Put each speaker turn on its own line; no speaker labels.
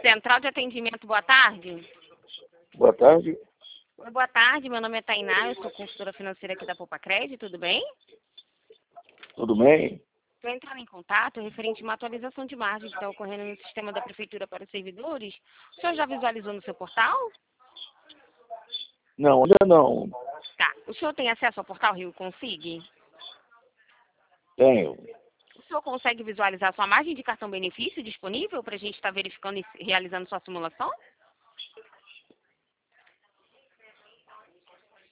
Central de Atendimento, boa tarde.
Boa tarde.
Oi, boa tarde, meu nome é Tainá, eu sou consultora financeira aqui da Poupa Crédito, tudo bem?
Tudo bem?
Estou entrando em contato referente a uma atualização de margem que está ocorrendo no sistema da Prefeitura para os servidores. O senhor já visualizou no seu portal?
Não, ainda não.
Tá. O senhor tem acesso ao portal Rio Consig?
Tenho.
O senhor consegue visualizar sua margem de cartão benefício disponível para a gente estar verificando e realizando sua simulação?